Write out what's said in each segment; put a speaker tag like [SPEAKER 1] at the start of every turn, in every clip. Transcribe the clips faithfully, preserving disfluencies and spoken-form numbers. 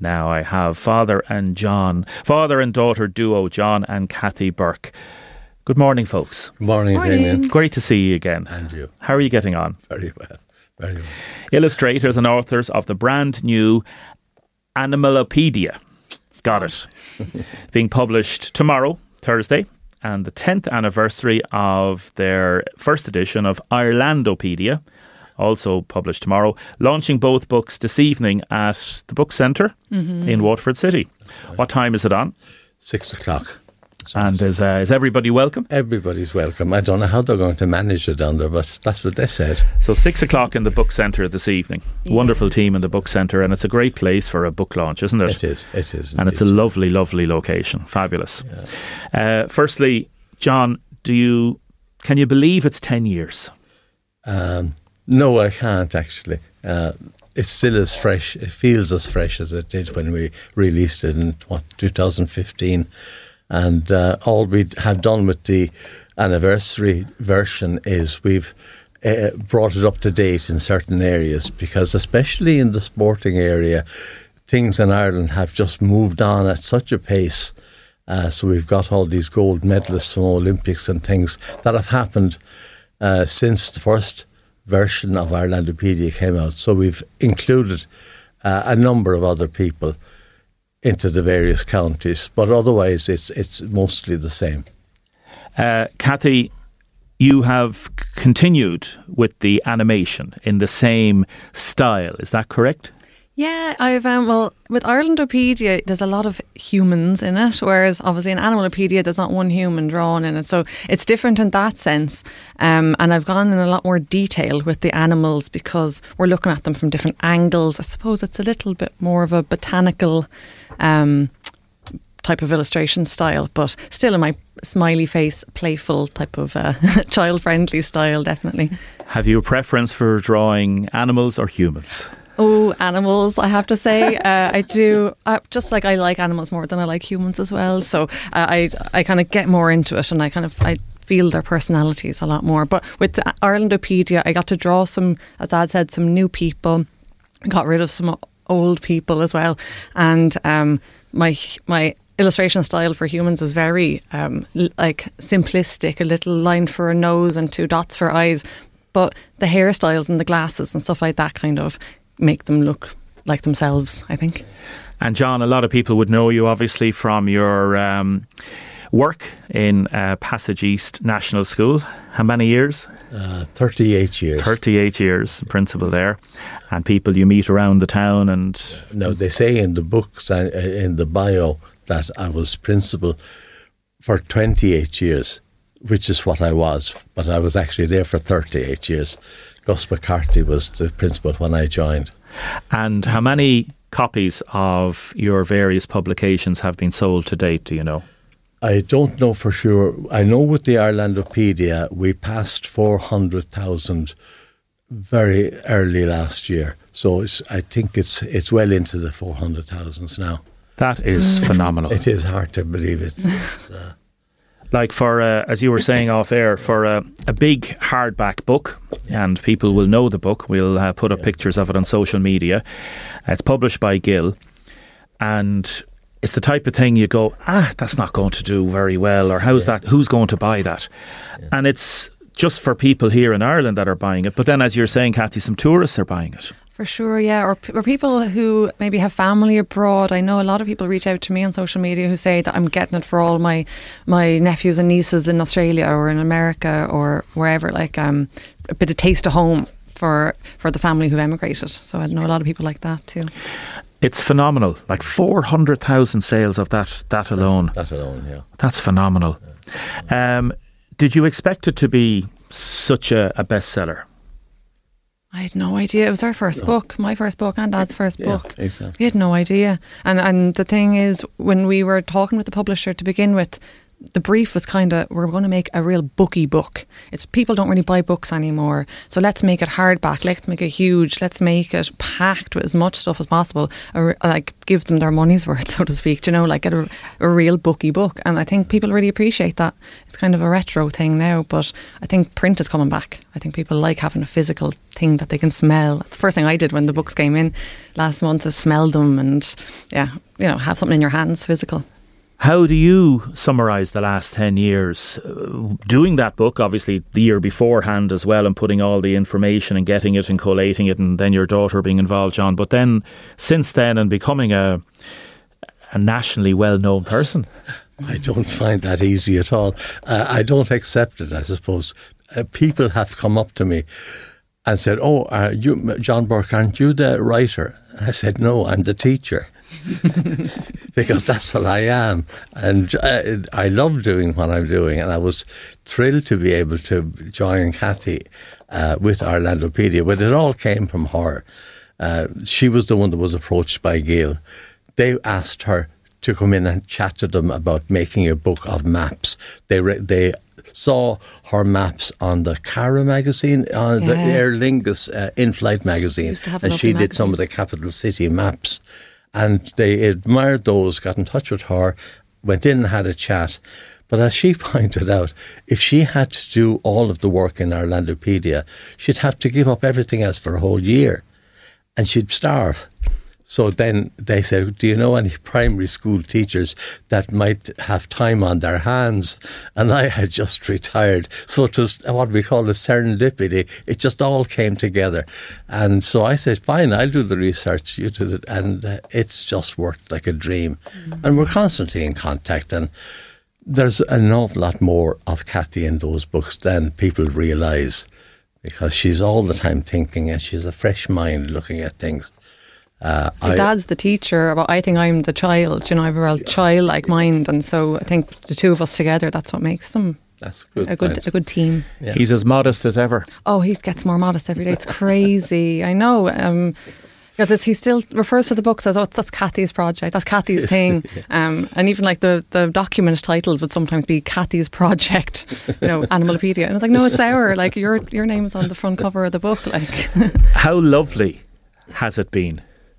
[SPEAKER 1] Now I have Father and John, father and daughter duo, John and Kathy Burke. Good morning, folks.
[SPEAKER 2] Good morning,
[SPEAKER 3] morning.
[SPEAKER 2] Damien.
[SPEAKER 1] Great to see you again.
[SPEAKER 2] And you.
[SPEAKER 1] How are you getting on?
[SPEAKER 2] Very well. Very well.
[SPEAKER 1] Illustrators and authors of the brand new Animalopedia. Got it. Being published tomorrow, Thursday, and the tenth anniversary of their first edition of Irlandopedia, also published tomorrow, launching both books this evening at the Book Centre mm-hmm. in Waterford City. Right. What time is it on?
[SPEAKER 2] Six o'clock.
[SPEAKER 1] And is, uh, is everybody welcome?
[SPEAKER 2] Everybody's welcome. I don't know how they're going to manage it down there, but that's what they said.
[SPEAKER 1] So six o'clock in the Book Centre this evening. Yeah. Wonderful team in the Book Centre, and it's a great place for a book launch, isn't it?
[SPEAKER 2] It is, it is.
[SPEAKER 1] And
[SPEAKER 2] indeed.
[SPEAKER 1] It's a lovely, lovely location. Fabulous. Yeah. Uh, firstly, John, do you can you believe it's ten years?
[SPEAKER 2] Um, no, I can't actually. Uh, it's still as fresh, it feels as fresh as it did when we released it in, what, two thousand fifteen. And uh, all we have done with the anniversary version is we've uh, brought it up to date in certain areas, because especially in the sporting area, things in Ireland have just moved on at such a pace. Uh, so we've got all these gold medalists from Olympics and things that have happened uh, since the first version of Irlandopedia came out. So we've included uh, a number of other people into the various counties, but otherwise it's it's mostly the same.
[SPEAKER 1] Uh, Kathy, you have c- continued with the animation in the same style, is that correct?
[SPEAKER 3] Yeah, I've um, well with Irlandopedia there's a lot of humans in it, whereas obviously in Animalopedia there's not one human drawn in it, so it's different in that sense. Um, and I've gone in a lot more detail with the animals because we're looking at them from different angles. I suppose it's a little bit more of a botanical um, type of illustration style, but still in my smiley face, playful type of uh, child-friendly style, definitely.
[SPEAKER 1] Have you a preference for drawing animals or humans?
[SPEAKER 3] Oh, animals, I have to say. Uh, I do, uh, just like I like animals more than I like humans as well. So uh, I I kind of get more into it, and I kind of I feel their personalities a lot more. But with the Irlandopedia, I got to draw some, as Dad said, some new people. Got rid of some old people as well. And um, my my illustration style for humans is very um, like simplistic, a little line for a nose and two dots for eyes. But the hairstyles and the glasses and stuff like that kind of make them look like themselves, I think.
[SPEAKER 1] And John, a lot of people would know you obviously from your um, work in uh, Passage East National School. How many years?
[SPEAKER 2] Uh, thirty-eight years.
[SPEAKER 1] thirty-eight years, principal there. And people you meet around the town and...
[SPEAKER 2] Now, they say in the books, uh, in the bio, that I was principal for twenty-eight years, which is what I was. But I was actually there for thirty-eight years. Gus McCarthy was the principal when I joined.
[SPEAKER 1] And how many copies of your various publications have been sold to date, do you know?
[SPEAKER 2] I don't know for sure. I know with the Irlandopedia, we passed four hundred thousand very early last year. So it's, I think it's it's well into the four hundred thousands now.
[SPEAKER 1] That is mm. phenomenal.
[SPEAKER 2] It is hard to believe it. It's, uh,
[SPEAKER 1] Like for, uh, as you were saying off air, for a, a big hardback book, and people will know the book, we'll uh, put up yeah. pictures of it on social media. Uh, it's published by Gill, and it's the type of thing you go, ah, that's not going to do very well, or how's yeah. that? Who's going to buy that? Yeah. And it's just for people here in Ireland that are buying it. But then, as you're saying, Kathy, some tourists are buying it.
[SPEAKER 3] For sure, yeah. Or, or people who maybe have family abroad. I know a lot of people reach out to me on social media who say that I'm getting it for all my my nephews and nieces in Australia or in America or wherever, like um, a bit of taste of home for, for the family who emigrated. So I know a lot of people like that too.
[SPEAKER 1] It's phenomenal. Like four hundred thousand sales of that, that alone.
[SPEAKER 2] That alone, yeah.
[SPEAKER 1] That's phenomenal. Yeah. Um, did you expect it to be such a, a bestseller?
[SPEAKER 3] I had no idea. It was our first no. book, my first book and Dad's first
[SPEAKER 2] yeah,
[SPEAKER 3] book.
[SPEAKER 2] Exactly.
[SPEAKER 3] We had no idea. And and the thing is, when we were talking with the publisher to begin with, the brief was kind of, we're going to make a real booky book. It's people don't really buy books anymore, so let's make it hardback. Let's make it huge. Let's make it packed with as much stuff as possible. Or, like give them their money's worth, so to speak. You know, like get a, a real booky book. And I think people really appreciate that. It's kind of a retro thing now, but I think print is coming back. I think people like having a physical thing that they can smell. That's the first thing I did when the books came in last month, is smell them and yeah, you know, have something in your hands, physical.
[SPEAKER 1] How do you summarise the last ten years? Uh, doing that book, obviously the year beforehand as well, and putting all the information and getting it and collating it, and then your daughter being involved, John. But then, since then, and becoming a a nationally well-known person.
[SPEAKER 2] I don't find that easy at all. Uh, I don't accept it, I suppose. Uh, people have come up to me and said, oh, uh, you, John Burke, aren't you the writer? I said, no, I'm the teacher. Because that's what I am, and I, I love doing what I'm doing, and I was thrilled to be able to join Kathy uh, with Orlandopedia, but it all came from her. Uh, she was the one that was approached by Gail. They asked her to come in and chat to them about making a book of maps. They re- they saw her maps on the Cara magazine, on yeah. the Aer Lingus uh, in-flight magazine, and she did magazine. Some of the capital city maps. And they admired those, got in touch with her, went in and had a chat. But as she pointed out, if she had to do all of the work in Orlandopedia, she'd have to give up everything else for a whole year, and she'd starve. So then they said, do you know any primary school teachers that might have time on their hands? And I had just retired. So it was what we call a serendipity. It just all came together. And so I said, fine, I'll do the research. You do it. And uh, it's just worked like a dream. Mm-hmm. And we're constantly in contact. And there's an awful lot more of Kathy in those books than people realise, because she's all the time thinking, and she's a fresh mind looking at things.
[SPEAKER 3] Uh, so I, Dad's the teacher, but I think I'm the child. You know, I have a real childlike mind, and so I think the two of us together, that's what makes them
[SPEAKER 2] that's good
[SPEAKER 3] a good
[SPEAKER 2] point.
[SPEAKER 3] a good team.
[SPEAKER 1] Yeah. He's as modest as ever.
[SPEAKER 3] Oh, he gets more modest every day. It's crazy. I know. Um, because he still refers to the books as, oh, that's Kathy's project, that's Kathy's thing. yeah. um, and even like the, the document titles would sometimes be Kathy's project, you know, Animalopedia. And I was like, no, it's our, like your your name is on the front cover of the book. Like,
[SPEAKER 1] how lovely has it been?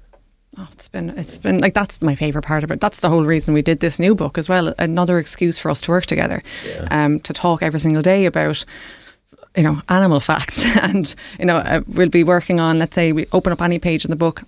[SPEAKER 3] Oh, it's been, it's been like, that's my favourite part of it. That's the whole reason we did this new book as well. Another excuse for us to work together, yeah. um, to talk every single day about, you know, animal facts. And, you know, uh, we'll be working on, let's say we open up any page in the book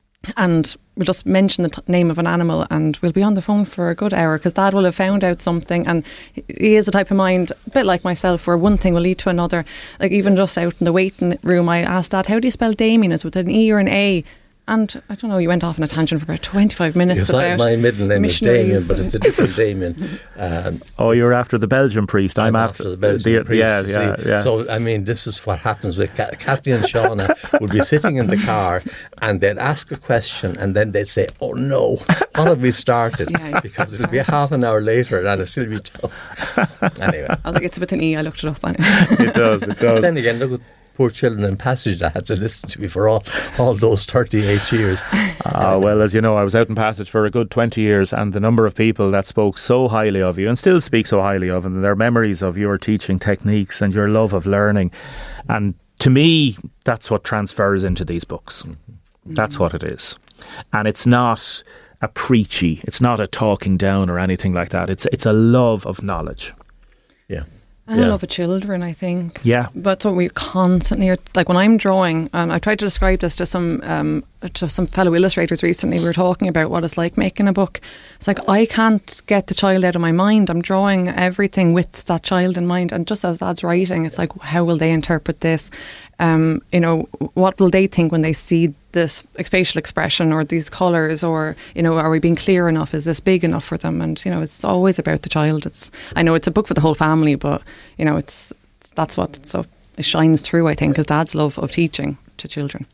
[SPEAKER 3] and we'll just mention the t- name of an animal, and we'll be on the phone for a good hour, because Dad will have found out something. And he is the type of mind, a bit like myself, where one thing will lead to another. Like even just out in the waiting room, I asked Dad, how do you spell Damien? Is it with an E or an A? And I don't know, you went off on a tangent for about twenty-five minutes
[SPEAKER 2] yes,
[SPEAKER 3] about
[SPEAKER 2] my middle name is Damien, but it's a different Damien. Um,
[SPEAKER 1] oh, you're after the Belgian priest. I'm, I'm after,
[SPEAKER 2] after the Belgian
[SPEAKER 1] the,
[SPEAKER 2] priest.
[SPEAKER 1] Yeah, yeah, yeah.
[SPEAKER 2] So, I mean, this is what happens with Kathy and Shauna would be sitting in the car, and they'd ask a question, and then they'd say, oh no, what have we started?
[SPEAKER 3] Yeah,
[SPEAKER 2] because it'll be half an hour later, and it'll still be tough. Anyway.
[SPEAKER 3] I was like, it's with an E, I looked it up on it.
[SPEAKER 1] It does, it does.
[SPEAKER 2] Then again, look at poor children in Passage that had to listen to me for all, all those thirty-eight years.
[SPEAKER 1] Ah, well, as you know, I was out in Passage for a good twenty years, and the number of people that spoke so highly of you and still speak so highly of, and their memories of your teaching techniques and your love of learning. And to me, that's what transfers into these books. Mm-hmm. That's what it is. And it's not a preachy, it's not a talking down or anything like that. It's it's a love of knowledge.
[SPEAKER 2] Yeah.
[SPEAKER 3] And
[SPEAKER 2] yeah.
[SPEAKER 3] a love of children, I think.
[SPEAKER 1] Yeah.
[SPEAKER 3] But so we constantly are, like when I'm drawing, and I tried to describe this to some um, to some fellow illustrators recently, we were talking about what it's like making a book. It's like I can't get the child out of my mind. I'm drawing everything with that child in mind. And just as Dad's writing, it's like, how will they interpret this? Um, you know, what will they think when they see this facial expression or these colours, or, you know, are we being clear enough? Is this big enough for them? And, you know, it's always about the child. It's, I know it's a book for the whole family, but, you know, it's, it's that's what so it shines through, I think, is Dad's love of teaching to children.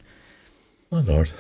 [SPEAKER 2] Oh Lord.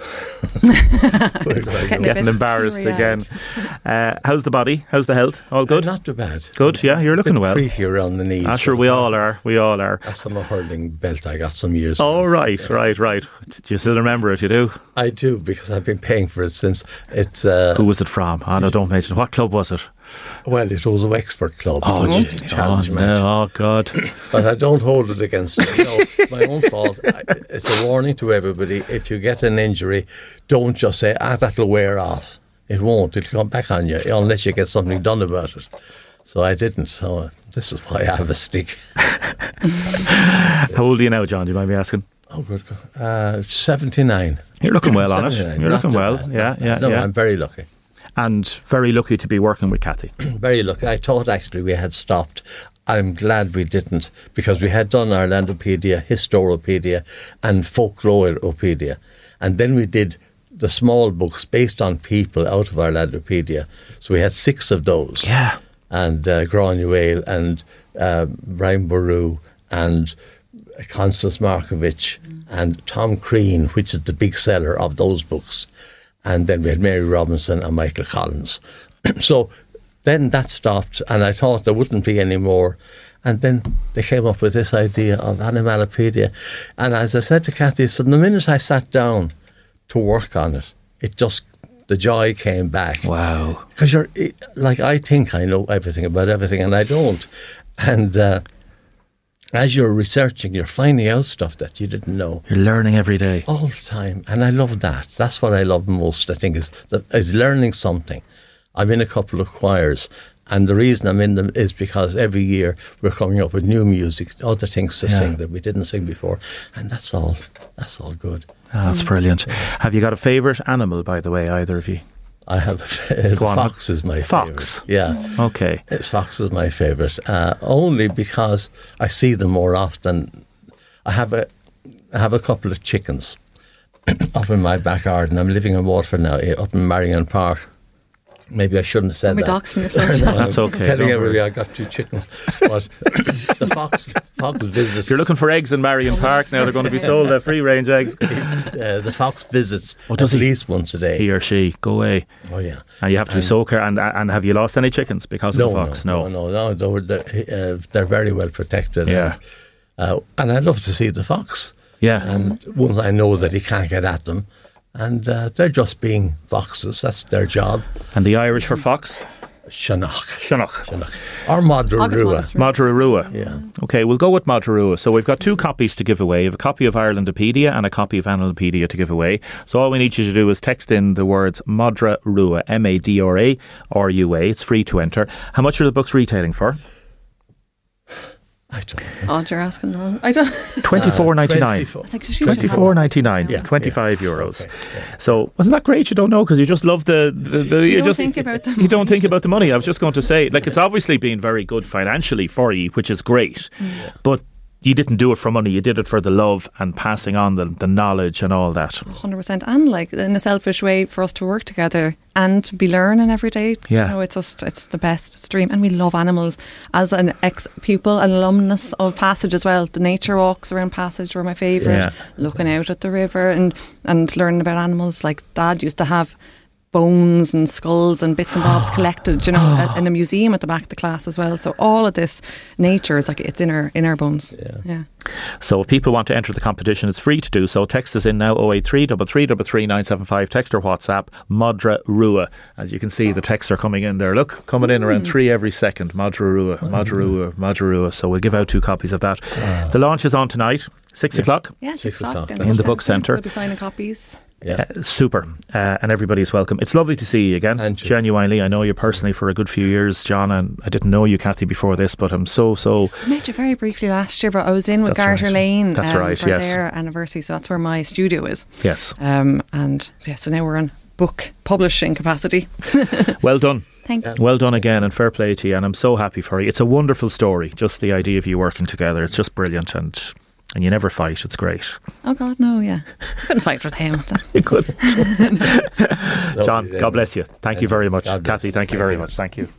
[SPEAKER 1] Getting, Getting embarrassed again. Uh, how's the body? How's the health? All good?
[SPEAKER 2] Uh, not too bad.
[SPEAKER 1] Good, yeah, you're looking well.
[SPEAKER 2] Creaky around the knees.
[SPEAKER 1] Ah, sure, we all are. We all are.
[SPEAKER 2] That's from a hurling belt I got some years
[SPEAKER 1] oh,
[SPEAKER 2] ago. Oh,
[SPEAKER 1] right, yeah. right, right. Do you still remember it? You do?
[SPEAKER 2] I do, because I've been paying for it since it's... Uh,
[SPEAKER 1] Who was it from? Oh, no, don't mention. What club was it?
[SPEAKER 2] Well, it was a Wexford club.
[SPEAKER 1] Oh,
[SPEAKER 2] which
[SPEAKER 1] gee.
[SPEAKER 2] challenge
[SPEAKER 1] oh,
[SPEAKER 2] match.
[SPEAKER 1] no, oh God.
[SPEAKER 2] But I don't hold it against them. No, my own fault. I, it's a warning to everybody. If you get an injury, don't just say, ah, that'll wear off. It won't. It'll come back on you unless you get something done about it. So I didn't. So uh, this is why I have a stick.
[SPEAKER 1] How old are you now, John? Do you mind me asking?
[SPEAKER 2] Oh, good God. Uh, seventy-nine.
[SPEAKER 1] You're looking well on it.
[SPEAKER 2] seventy-nine.
[SPEAKER 1] You're
[SPEAKER 2] Not
[SPEAKER 1] looking
[SPEAKER 2] too
[SPEAKER 1] well.
[SPEAKER 2] bad.
[SPEAKER 1] Yeah, yeah,
[SPEAKER 2] No,
[SPEAKER 1] yeah.
[SPEAKER 2] I'm very lucky.
[SPEAKER 1] And very lucky to be working with Kathy.
[SPEAKER 2] Very lucky. I thought actually we had stopped. I'm glad we didn't, because we had done Orlandopedia, Historiopedia and Folkloropedia. And then we did the small books based on people out of Orlandopedia. So we had six of those.
[SPEAKER 1] Yeah.
[SPEAKER 2] And uh, Granuaile and uh, Brian Boru and Constance Markovich mm. and Tom Crean, which is the big seller of those books. And then we had Mary Robinson and Michael Collins. So then that stopped, and I thought there wouldn't be any more. And then they came up with this idea of Animalopedia. And as I said to Kathy, from the minute I sat down to work on it, it just, the joy came back.
[SPEAKER 1] Wow.
[SPEAKER 2] Because you're, like, I think I know everything about everything, and I don't. And uh, as you're researching, you're finding out stuff that you didn't know.
[SPEAKER 1] You're learning every day.
[SPEAKER 2] All the time. And I love that. That's what I love most, I think, is, is learning something. I'm in a couple of choirs, and the reason I'm in them is because every year we're coming up with new music, other things to
[SPEAKER 1] Yeah.
[SPEAKER 2] sing that we didn't sing before. And that's all. That's all good.
[SPEAKER 1] Oh, that's brilliant. Have you got a favourite animal, by the way, either of you?
[SPEAKER 2] I have, the
[SPEAKER 1] Go on.
[SPEAKER 2] fox is my
[SPEAKER 1] Fox.
[SPEAKER 2] favourite. Yeah.
[SPEAKER 1] Okay.
[SPEAKER 2] It's fox is my favourite, uh, only because I see them more often. I have a, I have a couple of chickens up in my back garden. I'm living in Waterford now, eh, up in Marion Park. Maybe I shouldn't have said
[SPEAKER 3] Don't be
[SPEAKER 2] that.
[SPEAKER 3] doxing yourself.
[SPEAKER 2] No,
[SPEAKER 1] That's
[SPEAKER 2] I'm
[SPEAKER 1] okay,
[SPEAKER 2] Telling
[SPEAKER 1] don't
[SPEAKER 2] everybody
[SPEAKER 1] worry.
[SPEAKER 2] I got two chickens, but the fox, fox visits.
[SPEAKER 1] If you're looking for eggs in Marion Park now, they're going to be sold at free range eggs.
[SPEAKER 2] uh, the fox visits
[SPEAKER 1] Oh, does
[SPEAKER 2] at
[SPEAKER 1] he?
[SPEAKER 2] least once a day.
[SPEAKER 1] He or she, go away.
[SPEAKER 2] Oh yeah.
[SPEAKER 1] And you have to be
[SPEAKER 2] And-
[SPEAKER 1] so careful. And, and have you lost any chickens because of
[SPEAKER 2] No,
[SPEAKER 1] the fox?
[SPEAKER 2] no, no, no, no. They're, they're, uh, they're very well protected.
[SPEAKER 1] Yeah.
[SPEAKER 2] And, uh, and I love to see the fox.
[SPEAKER 1] Yeah.
[SPEAKER 2] And once I know that he can't get at them, and uh, they're just being foxes. That's their job.
[SPEAKER 1] And the Irish for fox?
[SPEAKER 2] Shanach.
[SPEAKER 1] Shanach.
[SPEAKER 2] Shanach. Or Madrarua.
[SPEAKER 1] Madrarua.
[SPEAKER 2] Yeah.
[SPEAKER 1] Okay, we'll go with Madrarua. So we've got two copies to give away. We have a copy of Irelandopedia and a copy of Animalopedia to give away. So all we need you to do is text in the words Madrarua, M A D R A R U A. It's free to enter. How much are the books retailing for?
[SPEAKER 2] I don't know.
[SPEAKER 3] Oh, you're asking the wrong. I don't.
[SPEAKER 1] twenty-four ninety-nine.
[SPEAKER 2] twenty-four.
[SPEAKER 3] It's like, does she have
[SPEAKER 1] Twenty-four ninety nine,
[SPEAKER 2] Yeah,
[SPEAKER 1] twenty-five
[SPEAKER 2] yeah.
[SPEAKER 1] euros.
[SPEAKER 2] Okay, yeah.
[SPEAKER 1] So wasn't that great? You don't know because you just love the. the, the
[SPEAKER 3] You don't
[SPEAKER 1] just,
[SPEAKER 3] think about the
[SPEAKER 1] You don't
[SPEAKER 3] money.
[SPEAKER 1] think about the money. I was just going to say, like, it's obviously been very good financially for you, which is great.
[SPEAKER 3] Mm.
[SPEAKER 1] But you didn't do it for money. You did it for the love and passing on the, the knowledge and all that.
[SPEAKER 3] one hundred percent. And like in a selfish way for us to work together and be learning every day.
[SPEAKER 1] Yeah.
[SPEAKER 3] You know, it's just, it's the best stream. And we love animals. As an ex-pupil, an alumnus of Passage as well, the nature walks around Passage were my favourite.
[SPEAKER 1] Yeah.
[SPEAKER 3] Looking out at the river and, and learning about animals. Like Dad used to have bones and skulls and bits and bobs collected, you know, in a museum at the back of the class as well. So all of this nature is like, it's in our in our bones.
[SPEAKER 2] Yeah.
[SPEAKER 3] Yeah.
[SPEAKER 1] So if people want to enter the competition, it's free to do so. Text us in now, oh eight three, three three three, three nine seven five. Text or WhatsApp, Madrarua. As you can see, the texts are coming in there. Look, coming in around three every second. Madrarua, Madrarua, Madrarua. So we'll give out two copies of that. The launch is on tonight, six o'clock.
[SPEAKER 3] Yeah, six,
[SPEAKER 2] Six
[SPEAKER 3] o'clock.
[SPEAKER 2] o'clock.
[SPEAKER 3] down
[SPEAKER 2] In
[SPEAKER 1] the book centre.
[SPEAKER 3] We'll be signing copies.
[SPEAKER 2] Yeah.
[SPEAKER 1] Uh, super, uh, and everybody's welcome. It's lovely to see you again.
[SPEAKER 2] And you.
[SPEAKER 1] Genuinely, I know you personally for a good few years, John, and I didn't know you, Kathy, before this, but I'm so so.
[SPEAKER 3] I met you very briefly last year, but I was in with
[SPEAKER 1] That's
[SPEAKER 3] Garter
[SPEAKER 1] right.
[SPEAKER 3] Lane
[SPEAKER 1] That's
[SPEAKER 3] um,
[SPEAKER 1] right,
[SPEAKER 3] for
[SPEAKER 1] yes.
[SPEAKER 3] their anniversary, so that's where my studio is.
[SPEAKER 1] Yes,
[SPEAKER 3] Um, and yeah, so now we're on book publishing capacity.
[SPEAKER 1] well done.
[SPEAKER 3] Thanks.
[SPEAKER 1] Well done again, and fair play to you. And I'm so happy for you. It's a wonderful story. Just the idea of you working together. It's just brilliant, and and you never fight. It's great.
[SPEAKER 3] Oh God, no, yeah, couldn't fight with him.
[SPEAKER 1] You couldn't. John,
[SPEAKER 2] Lovely,
[SPEAKER 1] God bless you. Thank you very much.
[SPEAKER 2] God bless.
[SPEAKER 1] Kathy, thank you
[SPEAKER 2] Thank
[SPEAKER 1] very
[SPEAKER 2] you.
[SPEAKER 1] much. Thank you.